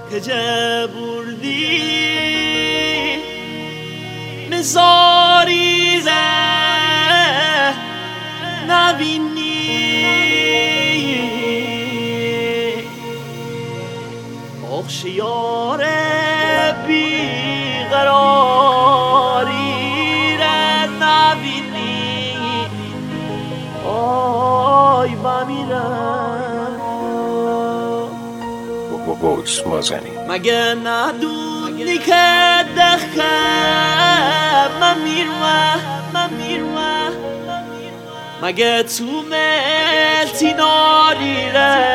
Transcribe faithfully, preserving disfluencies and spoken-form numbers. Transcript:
که جه بردی مزاری ره نبینی آخش یار بیقراری ره نبینی آی بمیرم بوس مازنی مگه ندونی که دخه من میروه من میروه مگه تو ملتی ناری ره